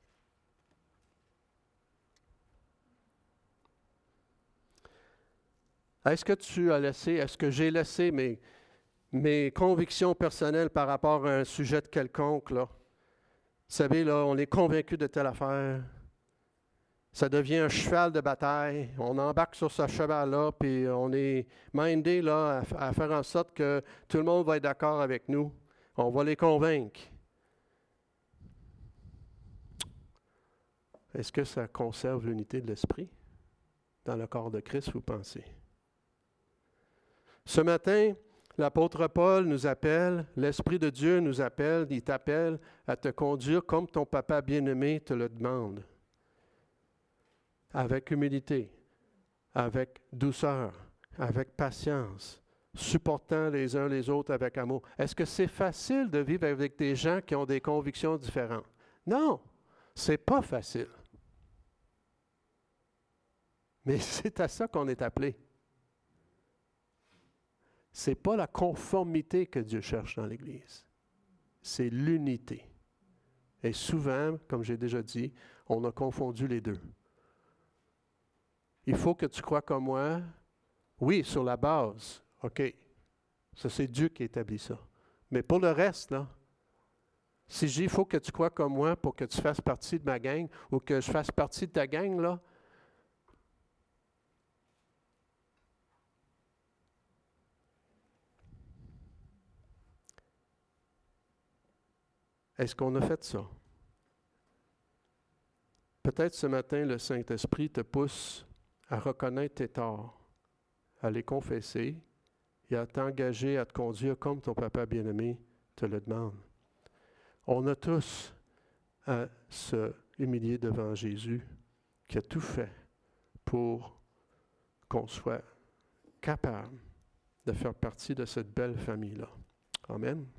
Est-ce que j'ai laissé mes convictions personnelles par rapport à un sujet quelconque, là? Vous savez, là, on est convaincu de telle affaire. Ça devient un cheval de bataille. On embarque sur ce cheval-là, puis on est mindé là, à faire en sorte que tout le monde va être d'accord avec nous. On va les convaincre. Est-ce que ça conserve l'unité de l'esprit dans le corps de Christ, vous pensez? Ce matin, l'apôtre Paul nous appelle, l'Esprit de Dieu nous appelle, il t'appelle à te conduire comme ton papa bien-aimé te le demande. Avec humilité, avec douceur, avec patience, supportant les uns les autres avec amour. Est-ce que c'est facile de vivre avec des gens qui ont des convictions différentes? Non, c'est pas facile. Mais c'est à ça qu'on est appelé. Ce n'est pas la conformité que Dieu cherche dans l'Église. C'est l'unité. Et souvent, comme j'ai déjà dit, on a confondu les deux. Il faut que tu crois comme moi. Oui, sur la base. OK. Ça, c'est Dieu qui établit ça. Mais pour le reste, là, si je dis, il faut que tu crois comme moi pour que tu fasses partie de ma gang ou que je fasse partie de ta gang, là, est-ce qu'on a fait ça? Peut-être ce matin, le Saint-Esprit te pousse à reconnaître tes torts, à les confesser et à t'engager à te conduire comme ton papa bien-aimé te le demande. On a tous à se humilier devant Jésus qui a tout fait pour qu'on soit capable de faire partie de cette belle famille-là. Amen.